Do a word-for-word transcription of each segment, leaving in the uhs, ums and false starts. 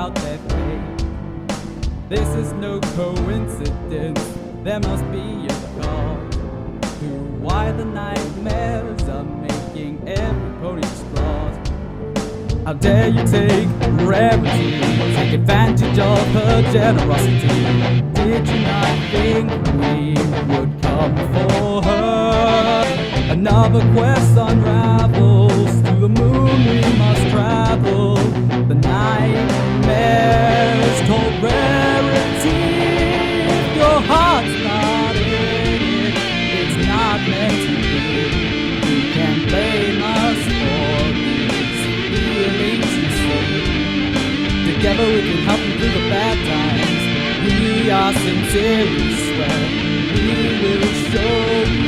about their fate. This is no coincidence, there must be a cause to why the nightmares are making every pony's claws. How dare you take rarity, take advantage of her generosity? Did you not think we would come for her? Another quest unravels, to the moon we must travel. The nightmares told rarity. If your heart's not in it, it's not meant to be. You can blame us for these feelings you see. Together we can help you through the bad times. We are sincere, we swear. We will show you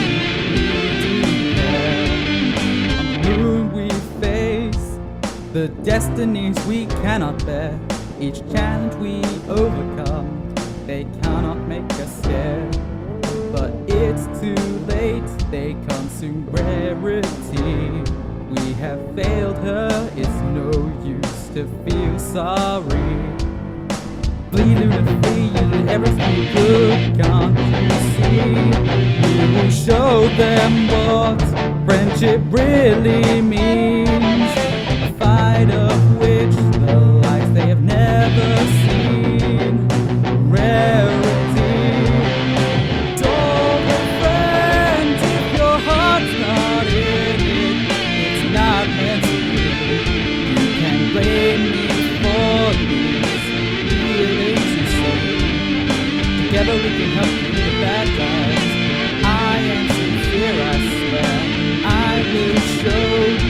the destinies we cannot bear. Each challenge we overcome, they cannot make us scared. But it's too late, they consume rarity. We have failed her, it's no use to feel sorry. Bleed and free, you did everything you could, can't you see? We will show them what friendship really means. A fight of which the lights they have never seen. Rarity, don't be friends if your heart's not in it. It's not meant to be. You can blame me for these feelings you see. Together we can help you through the bad times. I am sincere, I swear. I will show you.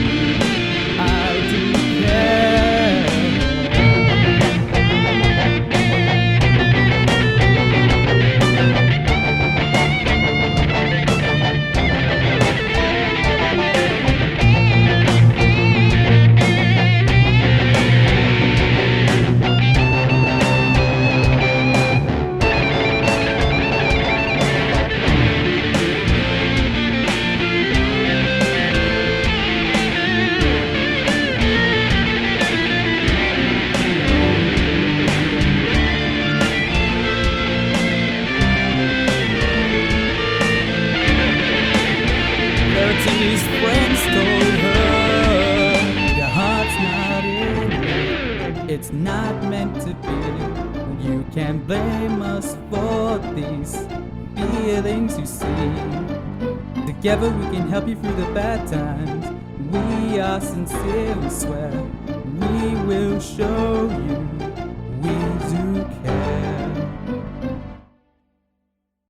Rarity's friends told her, your heart's not in it, it's not meant to be. You can't blame us for these feelings you see. Together we can help you through the bad times. We are sincere, we swear. We will show you